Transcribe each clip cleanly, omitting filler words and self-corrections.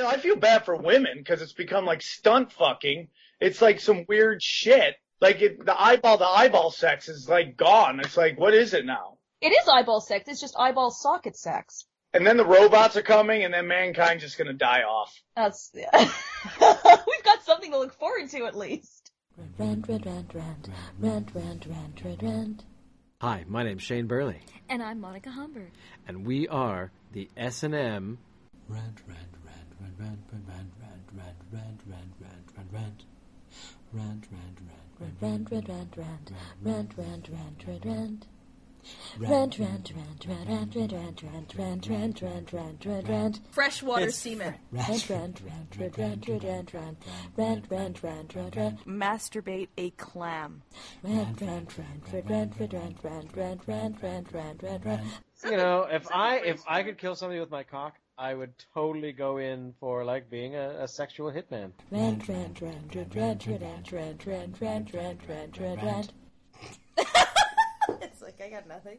I feel bad for women because it's become like stunt fucking. It's like some weird shit. Like the eyeball sex is like gone. It's like, what is it now? It is eyeball sex. It's just eyeball socket sex. And then the robots are coming, and then mankind's just gonna die off. Yeah. We've got something to look forward to at least. Rant. Hi, my name's Shane Burley. And I'm Monica Humberg. And we are the S&M Rant. Freshwater semen. Masturbate a clam. You know, if I could kill somebody with my cock, I would totally go in for like being a sexual hitman. It's like I got nothing.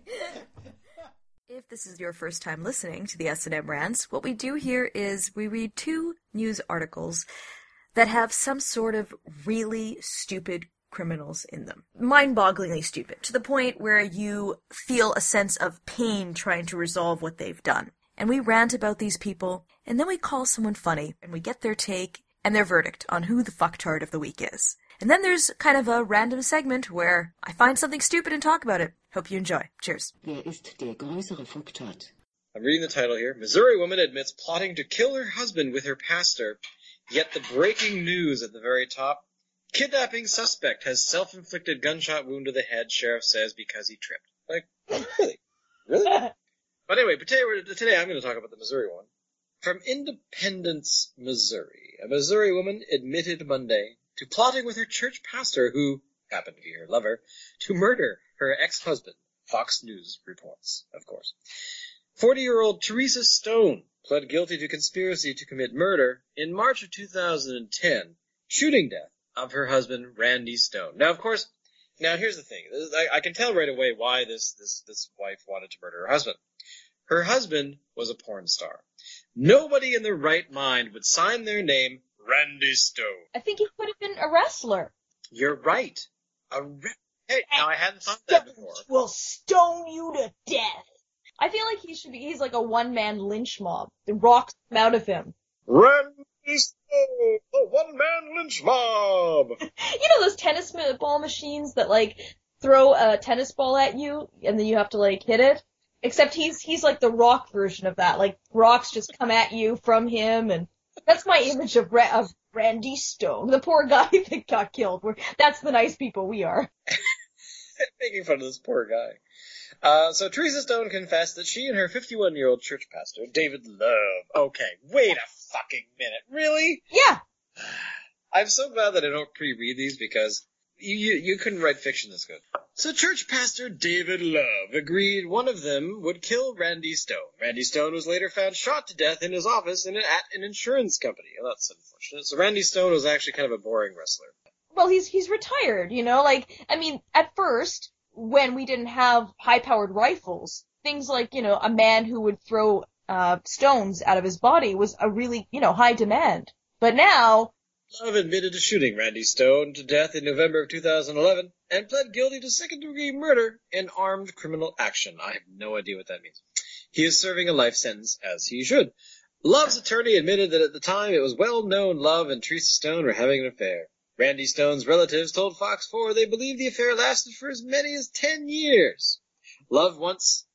If this is your first time listening to the S&M Rants, what we do here is we read 2 news articles that have some sort of really stupid criminals in them. Mind-bogglingly stupid, to the point where you feel a sense of pain trying to resolve what they've done. And we rant about these people, and then we call someone funny, and we get their take and their verdict on who the fucktard of the week is. And then there's kind of a random segment where I find something stupid and talk about it. Hope you enjoy. Cheers. Wer ist der größere Fucktard? I'm reading the title here. Missouri woman admits plotting to kill her husband with her pastor, yet the breaking news at the very top. Kidnapping suspect has self-inflicted gunshot wound to the head, sheriff says, because he tripped. Like, really? Really? But anyway, today I'm going to talk about the Missouri one. From Independence, Missouri, a Missouri woman admitted Monday to plotting with her church pastor, who happened to be her lover, to murder her ex-husband, Fox News reports, of course. 40-year-old Teresa Stone pled guilty to conspiracy to commit murder in March of 2010, shooting death of her husband, Randy Stone. Now, of course, here's the thing. I can tell right away why this wife wanted to murder her husband. Her husband was a porn star. Nobody in their right mind would sign their name Randy Stone. I think he could have been a wrestler. You're right. Hey, now I hadn't thought that before. Will stone you to death. I feel like he's like a one-man lynch mob. The rocks come out of him. Randy Stone, the one-man lynch mob. You know those tennis ball machines that like throw a tennis ball at you and then you have to like hit it? Except he's like the rock version of that. Like rocks just come at you from him, and that's my image of Randy Stone, the poor guy that got killed. That's the nice people we are. Making fun of this poor guy. So Teresa Stone confessed that she and her 51-year-old church pastor, David Love. Okay, wait a fucking minute. Really? Yeah. I'm so glad that I don't pre-read these because you couldn't write fiction this good. So church pastor David Love agreed one of them would kill Randy Stone. Randy Stone was later found shot to death in his office at an insurance company. Oh, that's unfortunate. So Randy Stone was actually kind of a boring wrestler. Well, he's retired, you know? Like, I mean, at first, when we didn't have high-powered rifles, things like, you know, a man who would throw stones out of his body was a really, you know, high demand. But now... Love admitted to shooting Randy Stone to death in November of 2011 and pled guilty to second-degree murder and armed criminal action. I have no idea what that means. He is serving a life sentence, as he should. Love's attorney admitted that at the time it was well known Love and Teresa Stone were having an affair. Randy Stone's relatives told Fox 4 they believe the affair lasted for as many as 10 years. Love once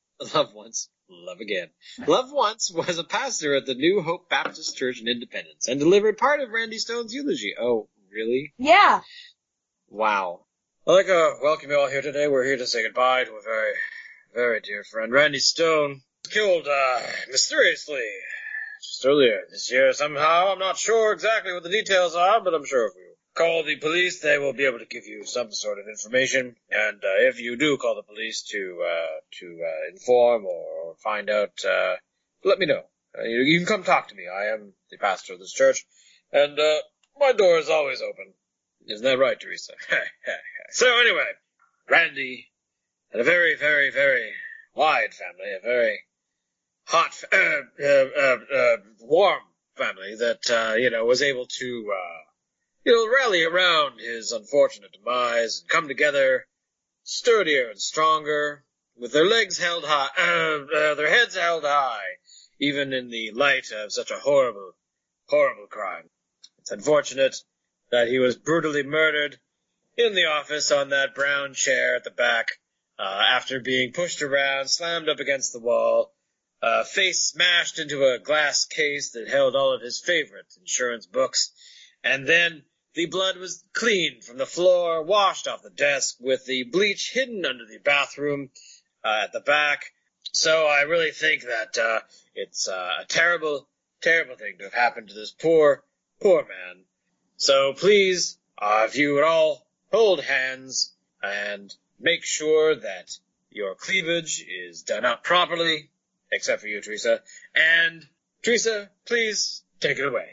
was a pastor at the New Hope Baptist Church in Independence and delivered part of Randy Stone's eulogy. Oh, really? Yeah. Wow. I'd like to welcome you all here today. We're here to say goodbye to a very, very dear friend. Randy Stone was killed, mysteriously just earlier this year somehow. I'm not sure exactly what the details are, but I'm sure if you call the police, they will be able to give you some sort of information. And if you do call the police to inform or find out, let me know. You can come talk to me. I am the pastor of this church, and my door is always open. Isn't that right, Teresa? So anyway, Randy had a very, very, very wide family, a very hot, warm family that, was able to, rally around his unfortunate demise and come together sturdier and stronger, with their legs held high, their heads held high, even in the light of such a horrible, horrible crime. It's unfortunate that he was brutally murdered in the office on that brown chair at the back, after being pushed around, slammed up against the wall, face smashed into a glass case that held all of his favorite insurance books, and then the blood was cleaned from the floor, washed off the desk, with the bleach hidden under the bathroom at the back. So I really think that it's a terrible, terrible thing to have happened to this poor, poor man. So please, if you would all hold hands and make sure that your cleavage is done up properly, except for you, Teresa. And Teresa, please take it away.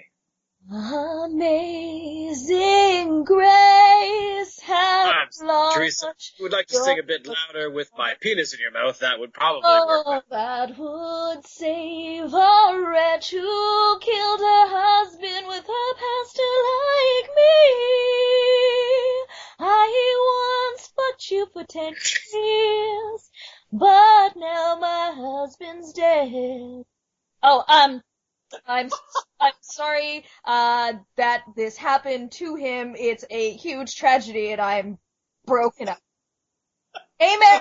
Amazing grace, how Teresa, if you would like to sing a bit louder with my penis in your mouth, that would probably work. That would save a wretch who killed her husband with a pastor like me. I once fucked you for 10 years, but now my husband's dead. Oh, I'm sorry that this happened to him. It's a huge tragedy, and I'm broken up. Amen.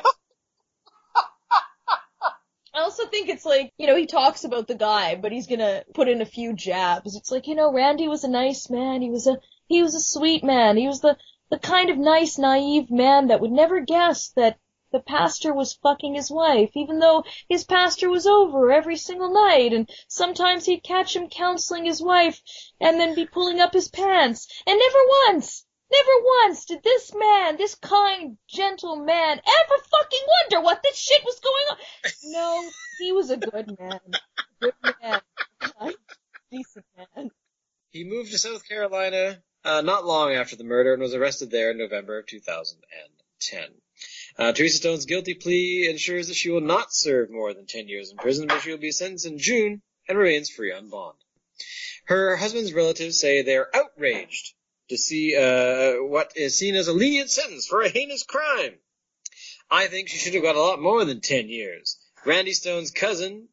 I also think it's like, he talks about the guy, but he's gonna put in a few jabs. It's like, Randy was a nice man. He was a sweet man. He was the kind of nice, naive man that would never guess that the pastor was fucking his wife, even though his pastor was over every single night, and sometimes he'd catch him counseling his wife and then be pulling up his pants. And never once did this man, this kind, gentle man, ever fucking wonder what this shit was going on. No, he was a good man. Good man. Kind, decent man. He moved to South Carolina not long after the murder and was arrested there in November of 2010. Teresa Stone's guilty plea ensures that she will not serve more than 10 years in prison, but she will be sentenced in June and remains free on bond. Her husband's relatives say they're outraged to see what is seen as a lenient sentence for a heinous crime. I think she should have got a lot more than 10 years. Randy Stone's cousin,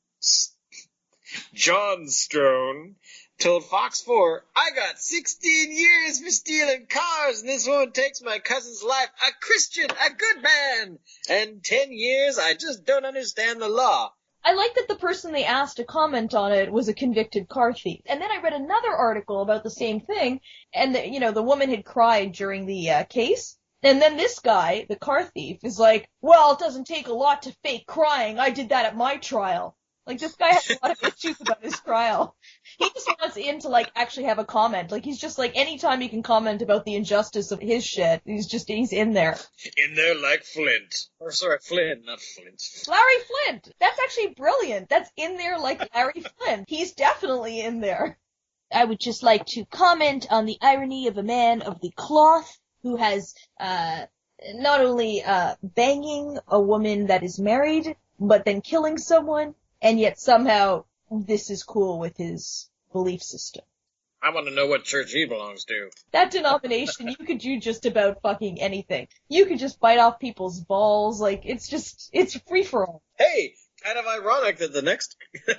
John Stone, told Fox 4, I got 16 years for stealing cars, and this woman takes my cousin's life, a Christian, a good man, and 10 years, I just don't understand the law. I like that the person they asked to comment on it was a convicted car thief. And then I read another article about the same thing, and the woman had cried during the case. And then this guy, the car thief, is like, well, it doesn't take a lot to fake crying. I did that at my trial. Like, this guy has a lot of issues about his trial. He just wants in to, actually have a comment. Like, he's just anytime he can comment about the injustice of his shit, he's in there. In there like Flint. Or, sorry, Flynn, not Flint. Larry Flint! That's actually brilliant. That's in there like Larry Flint. He's definitely in there. I would just like to comment on the irony of a man of the cloth who has, not only, banging a woman that is married, but then killing someone. And yet somehow this is cool with his belief system. I want to know what church he belongs to. That denomination, you could do just about fucking anything. You could just bite off people's balls. It's free for all. Hey, kind of ironic that the next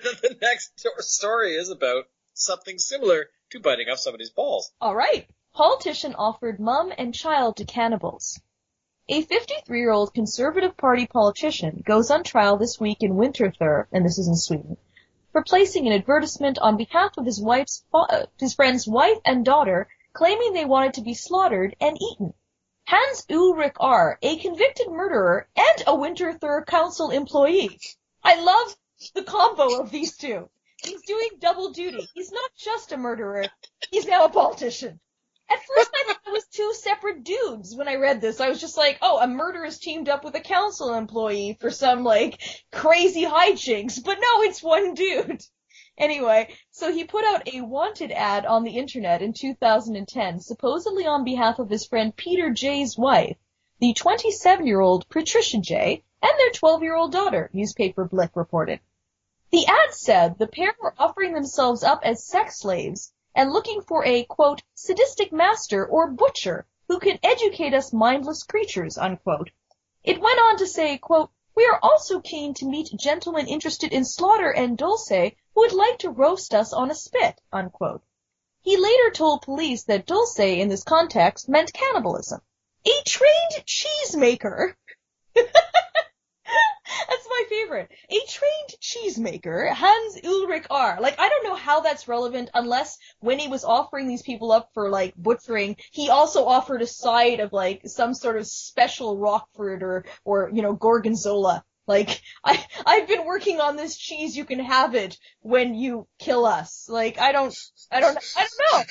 story is about something similar to biting off somebody's balls. All right. Politician offered mum and child to cannibals. A 53-year-old Conservative Party politician goes on trial this week in Winterthur, and this is in Sweden, for placing an advertisement on behalf of his friend's wife and daughter, claiming they wanted to be slaughtered and eaten. Hans Ulrich R., a convicted murderer and a Winterthur Council employee. I love the combo of these two. He's doing double duty. He's not just a murderer. He's now a politician. At first I thought it was two separate dudes when I read this. I was just like, oh, a murderer's teamed up with a council employee for some, crazy hijinks. But no, it's one dude. Anyway, so he put out a wanted ad on the internet in 2010, supposedly on behalf of his friend Peter J.'s wife, the 27-year-old Patricia J., and their 12-year-old daughter, newspaper Blick reported. The ad said the pair were offering themselves up as sex slaves and looking for a, quote, sadistic master or butcher who could educate us mindless creatures, unquote. It went on to say, quote, we are also keen to meet gentlemen interested in slaughter and dulce who would like to roast us on a spit, unquote. He later told police that dulce in this context meant cannibalism. A trained cheesemaker. That's my favorite. A trained cheesemaker, Hans Ulrich R. Like, I don't know how that's relevant unless when he was offering these people up for, like, butchering, he also offered a side of, like, some sort of special Roquefort or you know, Gorgonzola. Like, I've been working on this cheese, you can have it when you kill us. Like, I don't know.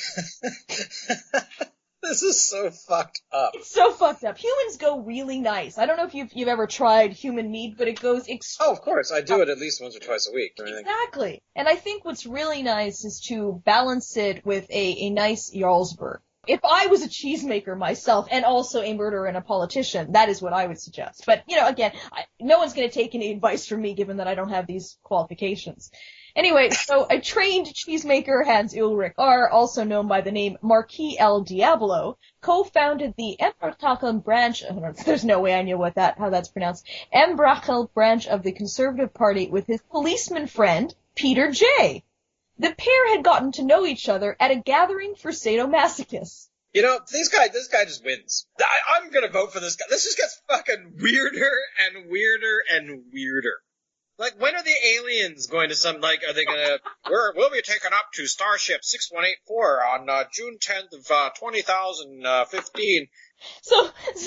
This is so fucked up. It's so fucked up. Humans go really nice. I don't know if you've ever tried human meat, but it goes Oh, of course. I do it at least once or twice a week. Exactly. And I think what's really nice is to balance it with a nice Jarlsberg. If I was a cheesemaker myself and also a murderer and a politician, that is what I would suggest. But, you know, again, no one's going to take any advice from me given that I don't have these qualifications. Anyway, so a trained cheesemaker, Hans Ulrich R., also known by the name Marquis El Diablo, co-founded the Embrachel branch, there's no way I knew how that's pronounced, Embrachel branch of the Conservative Party with his policeman friend, Peter J. The pair had gotten to know each other at a gathering for sadomasochists. You know, this guy just wins. I'm gonna vote for this guy. This just gets fucking weirder and weirder and weirder. Like, when are the aliens going to are they gonna, we'll be taken up to Starship 6184 on June 10th of 2015. So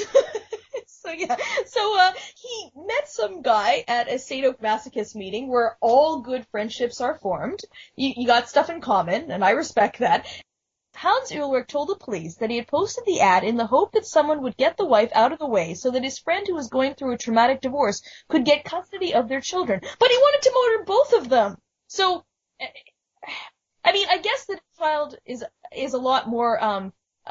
he met some guy at a sadomasochist meeting where all good friendships are formed. You got stuff in common, and I respect that. Hans Ulrich told the police that he had posted the ad in the hope that someone would get the wife out of the way so that his friend who was going through a traumatic divorce could get custody of their children. But he wanted to murder both of them. So, I mean, I guess that a child is a lot more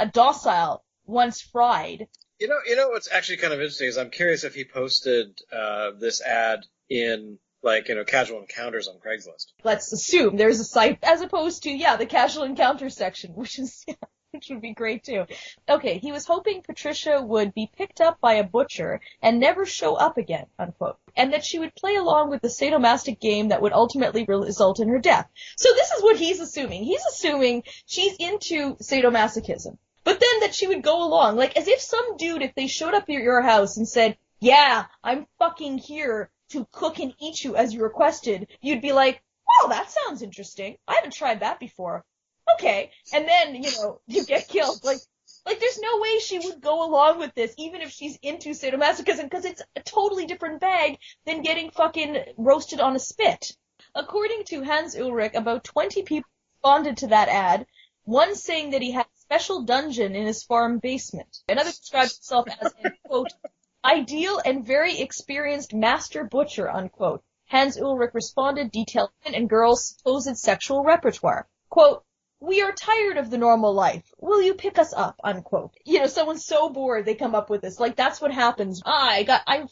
docile once fried. You know what's actually kind of interesting is I'm curious if he posted this ad in, like, you know, casual encounters on Craigslist. Let's assume there's a site as opposed to, the casual encounter section, which would be great too. Okay, he was hoping Patricia would be picked up by a butcher and never show up again, unquote, and that she would play along with the sadomastic game that would ultimately result in her death. So this is what he's assuming. He's assuming she's into sadomasochism, but then that she would go along, like as if some dude, if they showed up at your house and said, yeah, I'm fucking here to cook and eat you as you requested, you'd be like, wow, that sounds interesting. I haven't tried that before. Okay. And then, you get killed. Like there's no way she would go along with this, even if she's into sadomasochism, because it's a totally different bag than getting fucking roasted on a spit. According to Hans Ulrich, about 20 people responded to that ad, one saying that he had a special dungeon in his farm basement. Another described himself as a, quote, ideal and very experienced master butcher, unquote. Hans Ulrich responded, detailing men and girls' supposed sexual repertoire. Quote, we are tired of the normal life. Will you pick us up, unquote. Someone's so bored they come up with this. Like, that's what happens. I'm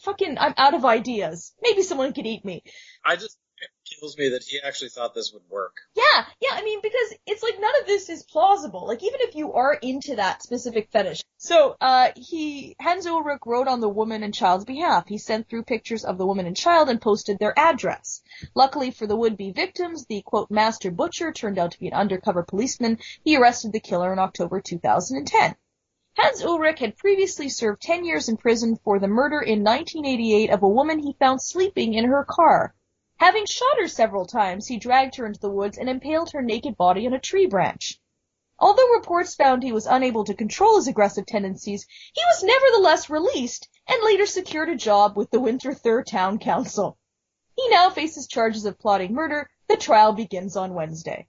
out of ideas. Maybe someone could eat me. It kills me that he actually thought this would work. Yeah, I mean, because it's like none of this is plausible. Like, even if you are into that specific fetish. So, Hans Ulrich wrote on the woman and child's behalf. He sent through pictures of the woman and child and posted their address. Luckily for the would-be victims, the, quote, master butcher turned out to be an undercover policeman. He arrested the killer in October 2010. Hans Ulrich had previously served 10 years in prison for the murder in 1988 of a woman he found sleeping in her car. Having shot her several times, he dragged her into the woods and impaled her naked body on a tree branch. Although reports found he was unable to control his aggressive tendencies, he was nevertheless released and later secured a job with the Winterthur Town Council. He now faces charges of plotting murder. The trial begins on Wednesday.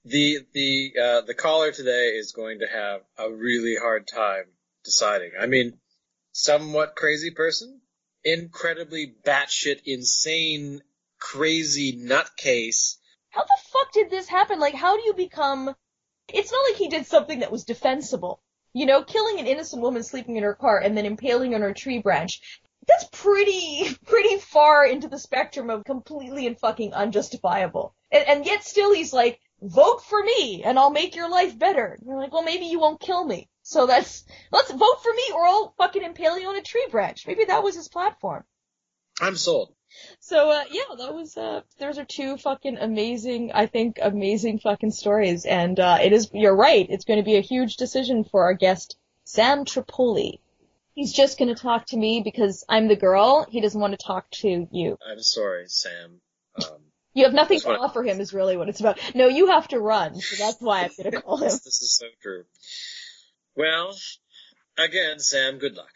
The caller today is going to have a really hard time deciding. I mean, somewhat crazy person, incredibly batshit insane crazy nutcase. How the fuck did this happen? Like, how do you become... It's not like he did something that was defensible. Killing an innocent woman sleeping in her car and then impaling on her tree branch. that's pretty far into the spectrum of completely and fucking unjustifiable. And yet still he's like, vote for me and I'll make your life better. And you're like, well, maybe you won't kill me. So let's vote for me or I'll fucking impale you on a tree branch. Maybe that was his platform. I'm sold. So, yeah, that was, those are two fucking amazing fucking stories. And, you're right, it's going to be a huge decision for our guest, Sam Tripoli. He's just going to talk to me because I'm the girl. He doesn't want to talk to you. I'm sorry, Sam. You have nothing to offer him is really what it's about. No, you have to run, so that's why I'm going to call him. This is so true. Well, again, Sam, good luck.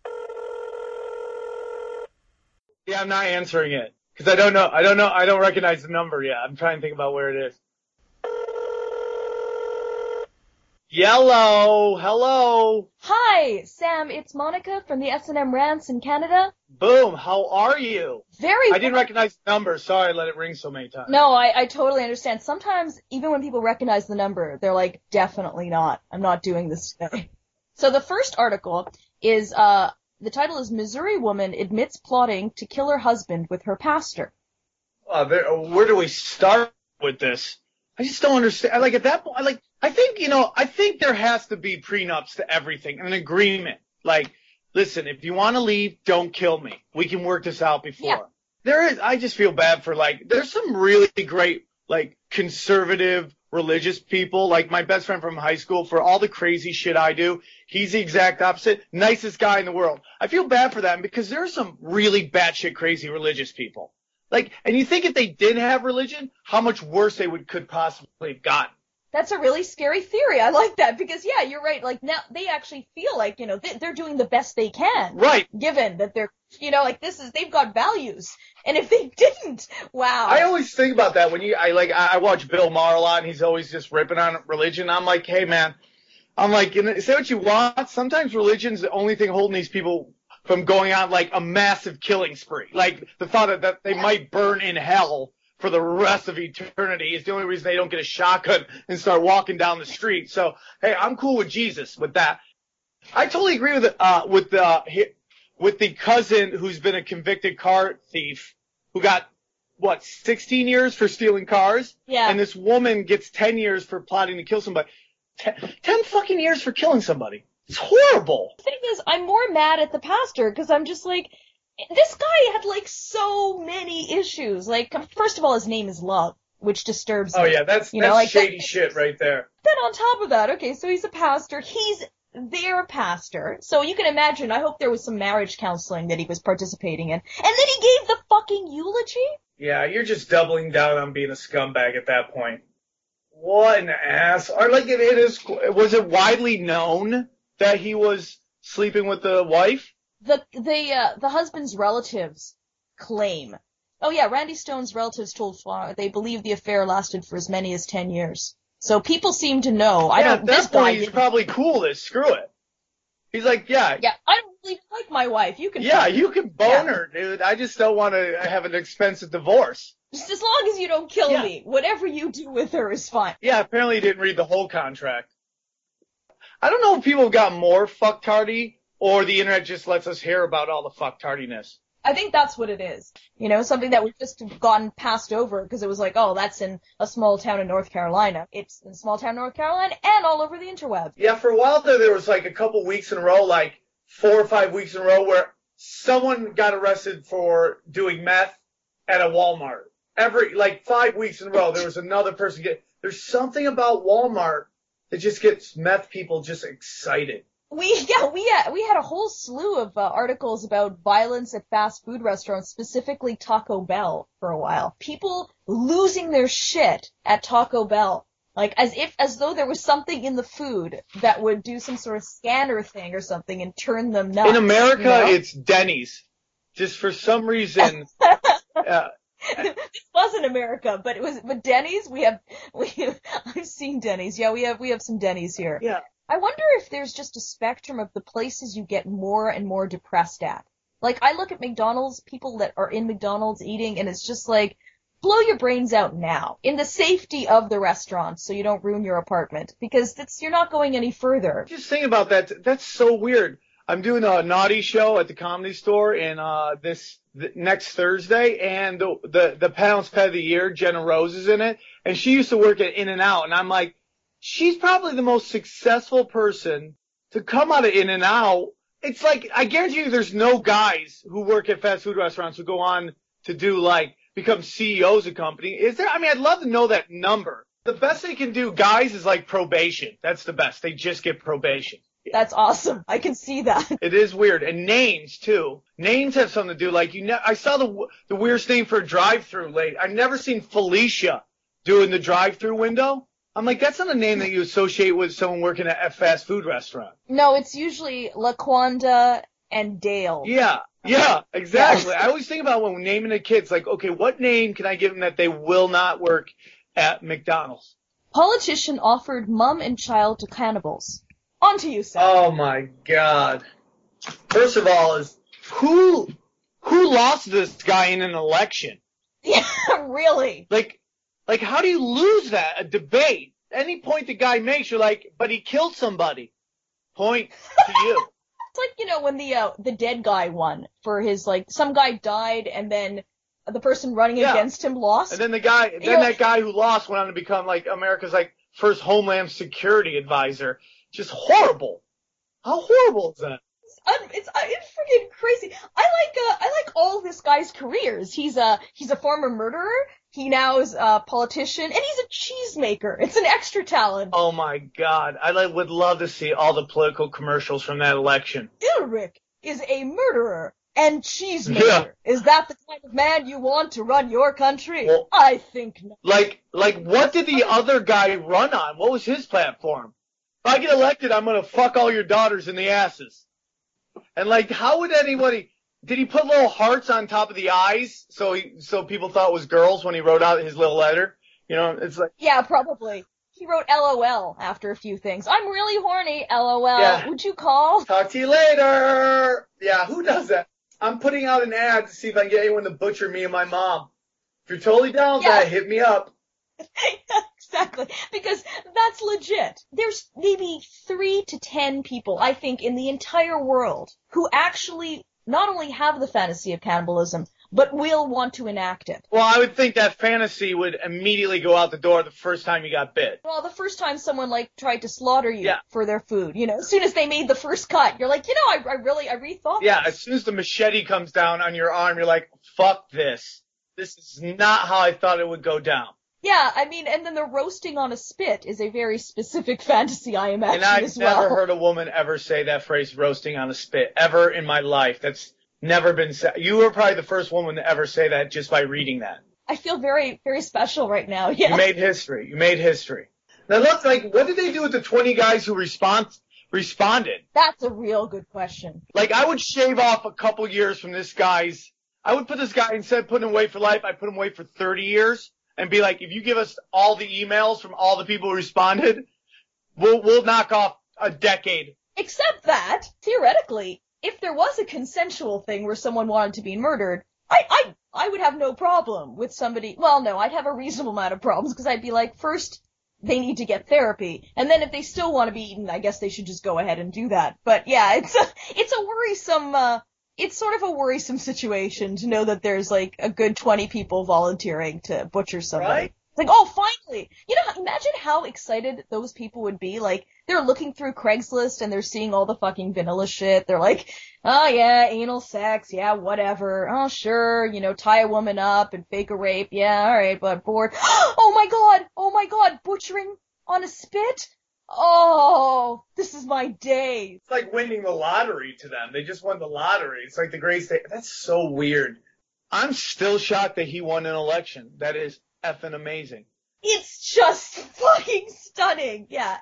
Yeah, I'm not answering it. Because I don't know. I don't recognize the number yet. I'm trying to think about where it is. Yellow! Hello! Hi, Sam, it's Monica from the S&M Rants in Canada. Boom, how are you? Very I didn't recognize the number. Sorry I let it ring so many times. No, I totally understand. Sometimes, even when people recognize the number, they're like, definitely not. I'm not doing this today. So the first article is, the title is Missouri Woman Admits Plotting to Kill Her Husband with Her Pastor. Where do we start with this? I just don't understand. Like, at that point, I think there has to be prenups to everything, an agreement. Like, listen, if you want to leave, don't kill me. We can work this out before. Yeah. I just feel bad for, there's some really great, conservative religious people. Like, my best friend from high school, for all the crazy shit I do, he's the exact opposite. Nicest guy in the world. I feel bad for them because there are some really batshit crazy religious people. And you think if they didn't have religion, how much worse they could possibly have gotten. That's a really scary theory. I like that because, yeah, you're right. Now they actually feel like, they're doing the best they can. Right. Given that they're, they've got values. And if they didn't, wow. I always think about that when I watch Bill Maher a lot and he's always just ripping on religion. I'm like, hey man, say what you want. Sometimes religion's the only thing holding these people from going on a massive killing spree. The thought that they might burn in hell for the rest of eternity is the only reason they don't get a shotgun and start walking down the street. So, hey, I'm cool with Jesus with that. I totally agree with the cousin who's been a convicted car thief who got, 16 years for stealing cars? Yeah. And this woman gets 10 years for plotting to kill somebody. 10 fucking years for killing somebody. It's horrible. The thing is, I'm more mad at the pastor because I'm just like, this guy had so many issues. First of all, his name is Love, which disturbs me. Oh yeah, that's shady shit right there. Then on top of that, okay, so he's a pastor. He's their pastor. So you can imagine, I hope there was some marriage counseling that he was participating in. And then he gave the fucking eulogy? Yeah, you're just doubling down on being a scumbag at that point. What an ass. Or was it widely known that he was sleeping with the wife? The husband's relatives claim. Oh yeah, Randy Stone's relatives told Flora they believe the affair lasted for as many as 10 years. So people seem to know. Yeah, at that point he's probably cool to screw it. He's like, yeah. Yeah, I don't really like my wife. You can. Yeah, you can bone her, dude. I just don't want to have an expensive divorce. Just as long as you don't kill me. Whatever you do with her is fine. Yeah, apparently he didn't read the whole contract. I don't know if people got more fucktardy or the internet just lets us hear about all the fucktardiness. I think that's what it is. Something that we've just gotten passed over because it was like, oh, that's in a small town in North Carolina. It's in a small town in North Carolina and all over the interweb. Yeah, for a while there was a couple weeks in a row, 4 or 5 weeks in a row where someone got arrested for doing meth at a Walmart. Every 5 weeks in a row there was another person there's something about Walmart that just gets meth people just excited. We had a whole slew of articles about violence at fast food restaurants, specifically Taco Bell for a while. People losing their shit at Taco Bell. As though there was something in the food that would do some sort of scanner thing or something and turn them nuts. In America, it's Denny's. Just for some reason. This wasn't America, but Denny's, I've seen Denny's. Yeah, we have some Denny's here. Yeah. I wonder if there's just a spectrum of the places you get more and more depressed at. I look at McDonald's, people that are in McDonald's eating, and it's just blow your brains out now, in the safety of the restaurant, so you don't ruin your apartment, because you're not going any further. Just think about that. That's so weird. I'm doing a naughty show at the Comedy Store in next Thursday, and the Pounds Pet of the Year, Jenna Rose, is in it, and she used to work at In-N-Out, and I'm like, she's probably the most successful person to come out of In-N-Out. It's like, I guarantee you there's no guys who work at fast food restaurants who go on to do, like, become CEOs of company. Is there? I mean, I'd love to know that number. The best they can do, guys, is like probation. That's the best. They just get probation. That's awesome. I can see that. It is weird. And names, too. Names have something to do. Like, I saw the weirdest name for a drive-through late. I've never seen Felicia doing the drive-through window. I'm like, that's not a name that you associate with someone working at a fast food restaurant. No, it's usually LaQuanda and Dale. Yeah, exactly. I always think about when naming the kids, like, okay, what name can I give them that they will not work at McDonald's? Politician offered mom and child to cannibals. On to you, Seth. Oh my God. First of all, is who lost this guy in an election? Yeah, really. Like, how do you lose that? A debate. Any point the guy makes, you're like, but he killed somebody. Point to you. It's like, you know, when the dead guy won for his, like, some guy died and then the person running against him lost. And then that guy who lost went on to become, like, America's, like, first Homeland Security advisor. Just horrible. How horrible is that? It's freaking crazy. I like all this guy's careers. He's a former murderer. He now is a politician, and he's a cheesemaker. It's an extra talent. Oh my God. I would love to see all the political commercials from that election. Ulrich is a murderer and cheesemaker. Yeah. Is that the kind of man you want to run your country? Well, I think not. Like what did the other guy run on? What was his platform? If I get elected, I'm gonna fuck all your daughters in the asses. And like, how would anybody? Did he put little hearts on top of the eyes so people thought it was girls when he wrote out his little letter? You know, it's like. Yeah, probably. He wrote LOL after a few things. I'm really horny, LOL. Yeah. Would you call? Talk to you later. Yeah, who does that? I'm putting out an ad to see if I can get anyone to butcher me and my mom. If you're totally down with that, hit me up. Exactly, because that's legit. There's maybe 3 to 10 people, I think, in the entire world who actually not only have the fantasy of cannibalism, but will want to enact it. Well, I would think that fantasy would immediately go out the door the first time you got bit. Well, the first time someone, like, tried to slaughter you for their food, you know, as soon as they made the first cut, you're like, you know, I rethought Yeah, this. as soon as the machete comes down on your arm, you're like, fuck this. This is not how I thought it would go down. Yeah, I mean, and then the roasting on a spit is a very specific fantasy, I imagine, as well. And I've never heard a woman ever say that phrase, roasting on a spit, ever in my life. That's never been said. You were probably the first woman to ever say that just by reading that. I feel very, very special right now, yeah. You made history. Now look, like, what did they do with the 20 guys who responded? That's a real good question. Like, I would shave off a couple years from this guy's. I would put this guy, instead of putting him away for life, I'd put him away for 30 years. And be like, if you give us all the emails from all the people who responded, we'll knock off a decade. Except that, theoretically, if there was a consensual thing where someone wanted to be murdered, I would have no problem with somebody. Well, no, I'd have a reasonable amount of problems because I'd be like, first, they need to get therapy, and then if they still want to be eaten, I guess they should just go ahead and do that. But yeah, it's a worrisome. It's sort of a worrisome situation to know that there's like a good 20 people volunteering to butcher somebody. Right? It's like, oh, finally! You know, imagine how excited those people would be. Like, they're looking through Craigslist and they're seeing all the fucking vanilla shit. They're like, oh yeah, anal sex, yeah, whatever. Oh sure, you know, tie a woman up and fake a rape. Yeah, alright, but bored. Oh my god, butchering on a spit? Oh, this is my day. It's like winning the lottery to them. They just won the lottery. It's like the greatest day. That's so weird. I'm still shocked that he won an election. That is effing amazing. It's just fucking stunning. Yeah,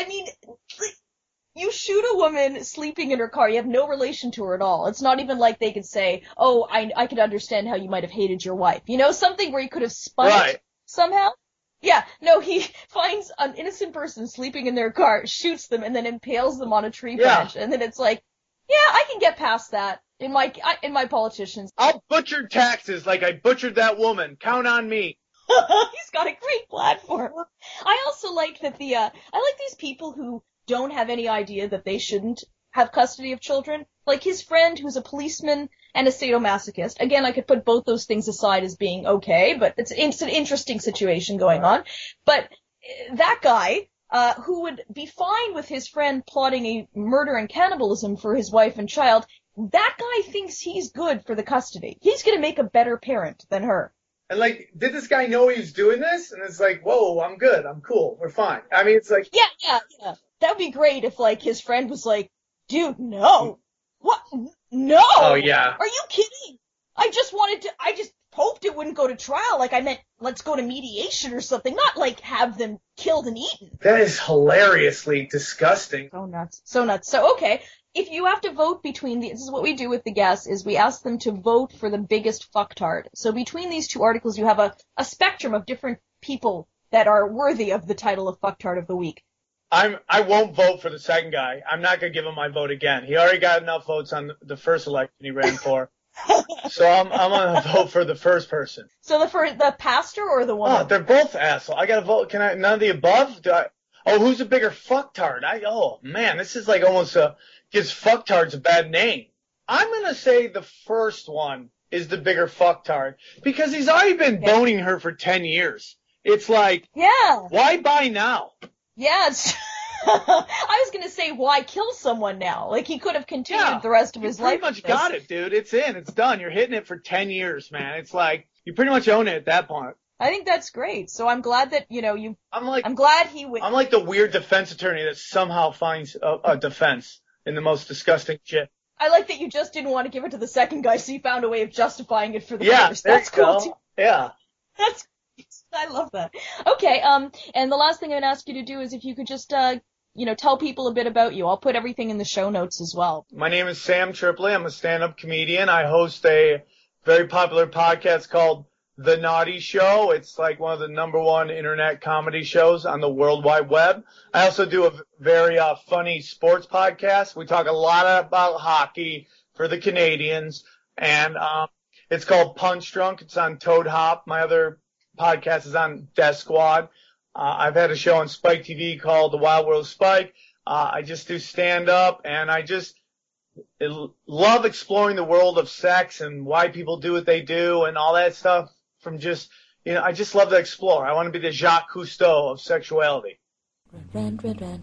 you shoot a woman sleeping in her car. You have no relation to her at all. It's not even like they could say, oh, I could understand how you might have hated your wife. You know, something where you could have spun it somehow. Yeah, no, he finds an innocent person sleeping in their car, shoots them, and then impales them on a tree branch. And then it's like, yeah, I can get past that in my politicians. I'll butcher taxes like I butchered that woman. Count on me. He's got a great platform. I also like that I like these people who don't have any idea that they shouldn't have custody of children. Like his friend who's a policeman and a sadomasochist. Again, I could put both those things aside as being okay, but it's an interesting situation going on. But that guy, who would be fine with his friend plotting a murder and cannibalism for his wife and child, that guy thinks he's good for the custody. He's gonna make a better parent than her. And like, did this guy know he was doing this? And it's like, whoa, I'm good, I'm cool, we're fine. I mean, it's like, Yeah. That'd be great if like his friend was like, dude, no. What? No! oh yeah. Are you kidding? I just hoped it wouldn't go to trial. Like I meant, let's go to mediation or something, not like have them killed and eaten. That is hilariously disgusting. So nuts. So okay, if you have to vote between this is what we do with the guests, is we ask them to vote for the biggest fucktard. So between these two articles, you have a spectrum of different people that are worthy of the title of fucktard of the week. I won't vote for the second guy. I'm not gonna give him my vote again. He already got enough votes on the first election he ran for. So I'm gonna vote for the first person. So the pastor or the woman? Oh, they're both assholes. I gotta vote. Can I? None of the above? Who's a bigger fucktard? Oh man, this is like almost gives fucktards a bad name. I'm gonna say the first one is the bigger fucktard because he's already been boning her for 10 years. It's like, yeah. Why buy now? Yeah, I was gonna say, why kill someone now? Like, he could have continued the rest of his life. You pretty much got it, dude. It's in. It's done. You're hitting it for 10 years, man. It's like, you pretty much own it at that point. I think that's great. So I'm glad that, I'm glad he went. I'm like the weird defense attorney that somehow finds a defense in the most disgusting shit. I like that you just didn't want to give it to the second guy, so you found a way of justifying it for the first. That's cool, too. Yeah. I love that. Okay, and the last thing I'm gonna ask you to do is if you could just, tell people a bit about you. I'll put everything in the show notes as well. My name is Sam Tripoli. I'm a stand-up comedian. I host a very popular podcast called The Naughty Show. It's like one of the #1 internet comedy shows on the World Wide Web. I also do a very funny sports podcast. We talk a lot about hockey for the Canadians, and it's called Punch Drunk. It's on Toad Hop. My other podcast is on Death Squad. I've had a show on Spike TV called The Wild World of Spike. I just do stand-up, and I just love exploring the world of sex and why people do what they do and all that stuff from just, I just love to explore. I want to be the Jacques Cousteau of sexuality. Rant.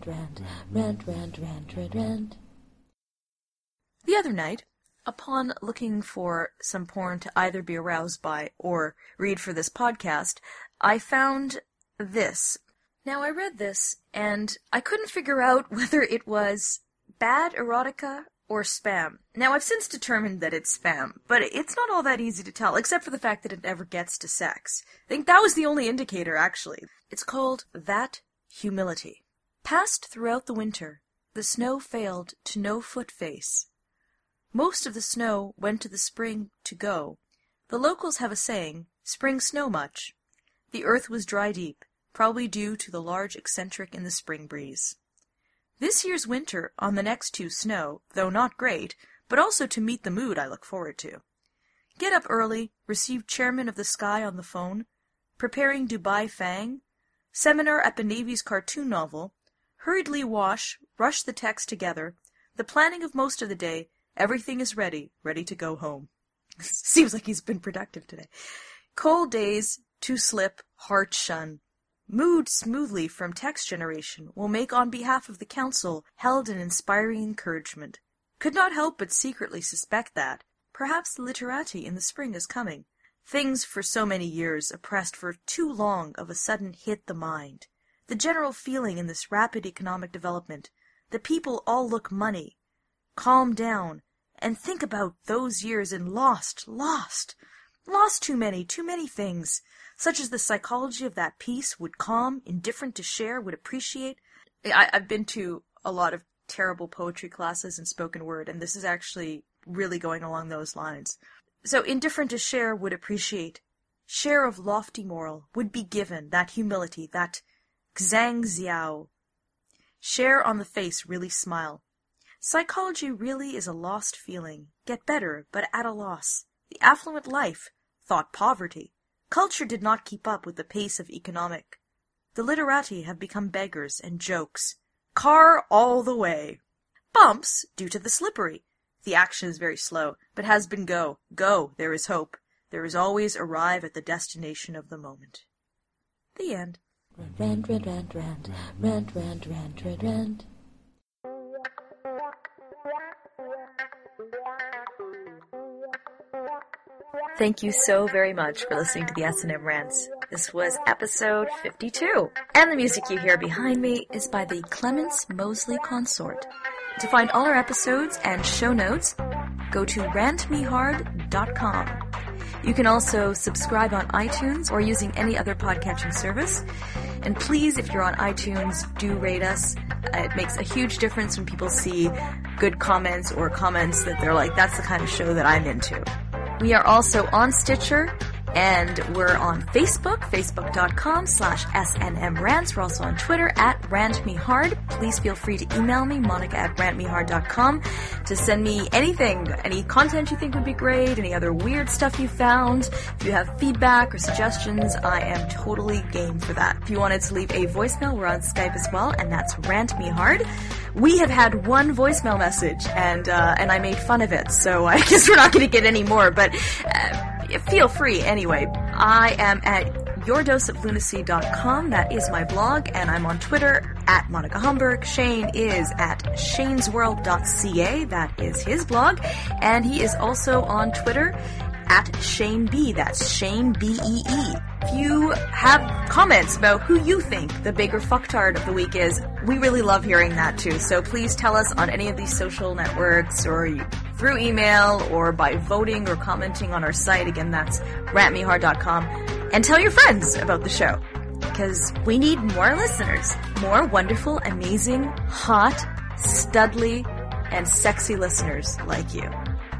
The other night, upon looking for some porn to either be aroused by or read for this podcast, I found this. Now, I read this, and I couldn't figure out whether it was bad erotica or spam. Now, I've since determined that it's spam, but it's not all that easy to tell, except for the fact that it never gets to sex. I think that was the only indicator, actually. It's called That Humility. Passed throughout the winter, the snow failed to no foot face. Most of the snow went to the spring to go. The locals have a saying, spring snow much. The earth was dry deep, probably due to the large eccentric in the spring breeze. This year's winter on the next two snow, though not great, but also to meet the mood I look forward to. Get up early, receive chairman of the sky on the phone, preparing Dubai Fang, seminar at the Navy's cartoon novel, hurriedly wash, rush the text together, the planning of most of the day, everything is ready to go home. Seems like he's been productive today. Cold days, to slip, heart shun. Mood smoothly from text generation will make on behalf of the council held an inspiring encouragement. Could not help but secretly suspect that, perhaps the literati in the spring is coming. Things for so many years oppressed for too long of a sudden hit the mind. The general feeling in this rapid economic development, the people all look money. Calm down, and think about those years and lost too many things, such as the psychology of that peace would calm, indifferent to share, would appreciate. I've been to a lot of terrible poetry classes and spoken word, and this is actually really going along those lines. So indifferent to share would appreciate. Share of lofty moral would be given, that humility, that xangxiao. Share on the face really smile. Psychology really is a lost feeling. Get better, but at a loss. The affluent life, thought poverty. Culture did not keep up with the pace of economic. The literati have become beggars and jokes. Car all the way. bumps due to the slippery. The action is very slow, but has been go. Go, there is hope. There is always arrive at the destination of the moment. The end. Rant, rant, rant, rant, rant, rant, rant, rant, rant. Thank you so very much for listening to the S&M Rants. This was episode 52. And the music you hear behind me is by the Clements Mosley Consort. To find all our episodes and show notes, go to rantmehard.com. You can also subscribe on iTunes or using any other podcatching service. And please, if you're on iTunes, do rate us. It makes a huge difference when people see good comments or comments that they're like, that's the kind of show that I'm into. We are also on Stitcher, and we're on Facebook, facebook.com/SNMRants. We're also on Twitter @RantMeHard. Please feel free to email me, monica@rantmehard.com, to send me anything, any content you think would be great, any other weird stuff you found. If you have feedback or suggestions, I am totally game for that. If you wanted to leave a voicemail, we're on Skype as well, and that's RantMeHard. We have had one voicemail message, and I made fun of it, so I guess we're not going to get any more, but feel free anyway. I am at yourdoseoflunacy.com. That is my blog, and I'm on Twitter @Monica Humberg. Shane is at shanesworld.ca. That is his blog, and he is also on Twitter @ShaneB. That's Shane B-E-E. If you have comments about who you think the bigger fucktard of the week is, we really love hearing that too. So please tell us on any of these social networks or through email or by voting or commenting on our site. Again, that's rantmehard.com. And tell your friends about the show, because we need more listeners. More wonderful, amazing, hot, studly, and sexy listeners like you.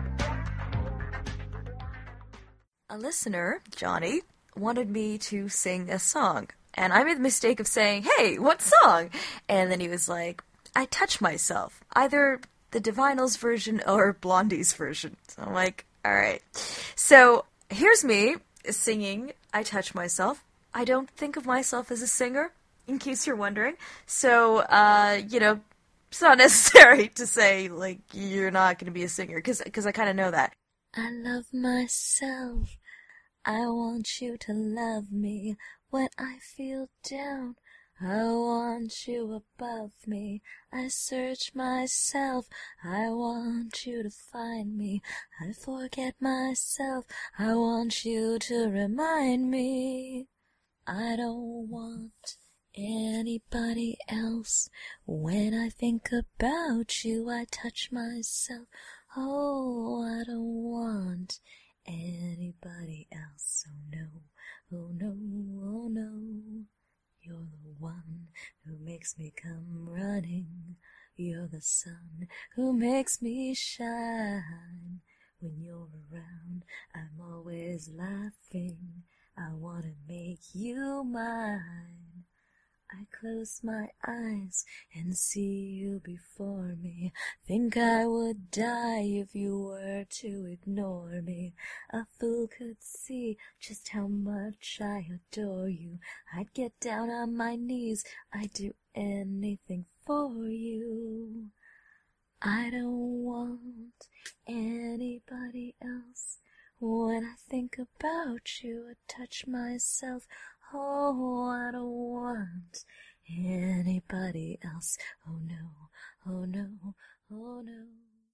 A listener, Johnny, wanted me to sing a song. And I made the mistake of saying, hey, what song? And then he was like, I Touch Myself. Either the Divinals version or Blondie's version. So I'm like, alright. So here's me singing I Touch Myself. I don't think of myself as a singer, in case you're wondering. So, it's not necessary to say, like, you're not going to be a singer, because I kind of know that. I love myself. I want you to love me when I feel down. I want you above me. I search myself. I want you to find me. I forget myself. I want you to remind me. I don't want anybody else. When I think about you, I touch myself. Oh, I don't want anybody else. Oh no, oh no, oh no. You're the one who makes me come running. You're the sun who makes me shine. When you're around, I'm always laughing. I wanna make you mine. I close my eyes and see you before me. Think I would die if you were to ignore me. A fool could see just how much I adore you. I'd get down on my knees. I'd do anything for you. I don't want anybody else. When I think about you, I touch myself. Oh, I don't want anybody else. Oh no, oh no, oh no.